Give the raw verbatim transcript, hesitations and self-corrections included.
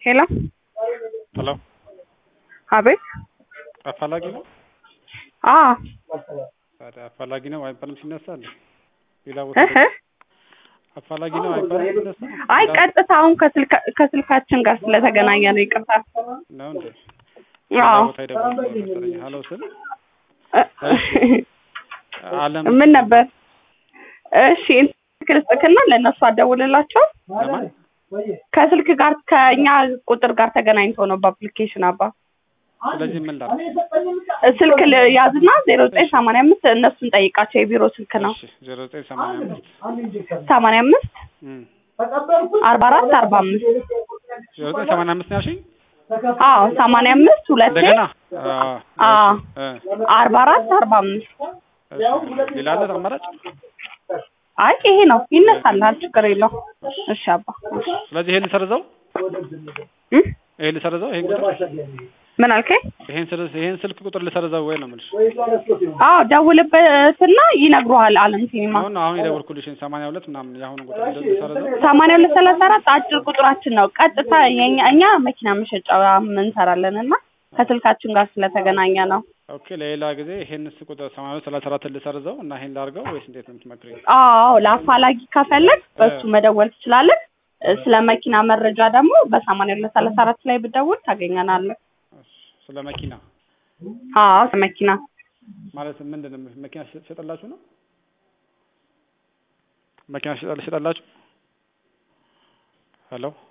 Hello? Hello? Abid? አፋላጊ ነው? አዎ ታዲያ አፋላጊ ነው አይባልም ሲነሳ እንዴ? ሌላ ቦታ እህ አፋላጊ ነው አይባልም ሲነሳ? አይ ቀጥታ አሁን ከስልካ ከስልካችን ጋር ስለተገናኘ ነው ይቅርታ። ነው እንዴ? አዎ ሌላ ቦታ ይደውል መሰለኝ። ሃሎ ስል አለም ምን ነበር? እሺ ክርስጥክና ለነሱ አደውልላቸው። ለማን? ከስልክ ጋር ከኛ ቁጥር ጋር ተገናኝቶ ነው በአፕሊኬሽን አባ። ስለዚህ ምን ላድርግ? ስልክ ያዝና ዜሮ ዘጠኝ ሰማንያ አምስት እነሱን ጠይቃቸው የቢሮ ስልክ ነው። እሺ ዜሮ ዘጠኝ ሰማንያ አምስት ሰማንያ አምስት አርባ አራት አርባ አምስት ዜሮ ዘጠኝ ሰማንያ አምስት ነው ያልሽኝ? አዎ ሰማንያ አምስት ሁለት እንደገና አዎ አርባ አራት አርባ አምስት ሌላ አለ አማራጭ? አይ ይሄ ነው ይነሳልሃል ችግር የለው። እሺ አባ ስለዚህ ይሄን ልሰርዘው? እ ይሄን ልሰርዘው? ይሄን ቁጥር ምን አልከኝ? ይሄን ስልክ ይሄን ስልክ ቁጥር ልሰርዘው ወይ ነው የምልሽ? አዎ ደውልበትና ይነግሩሃል አለም ሲኒማ። አሁን አሁን የደወልኩልሽን ሰማንያ ሁለት ምናምን ያሁን ቁጥር እንደዚህ ልሰርዘው? ሰማንያ ሁለት ሰላሳ አራት አጭር ቁጥራችን ነው። ቀጥታ የኛ እኛ መኪና መሸጫ እንሰራለንና ከስልካችን ጋር ስለተገናኘ ነው። ኦኬ ለሌላ ጊዜ ይሄንስ ቁጥር ሰማንያ ሁለት ሰላሳ አራት ልሰርዘው እና ይሄን ላድርገው ወይስ እንዴት ነው የምትመክሪኝ? አዎ ለአፋላጊ ከፈለግ በሱ መደወል ትችላለህ። ስለ መኪና መረጃ ደግሞ በሰማንያ ሁለት ሰላሳ አራት ላይ ብደውል ታገኛናለህ። ስለ መኪና? አዎ ስለ መኪና ማለት ምንድነው? መኪና ሸጠላችሁ ነው? መኪና ሸጠላችሁ? ሄሎ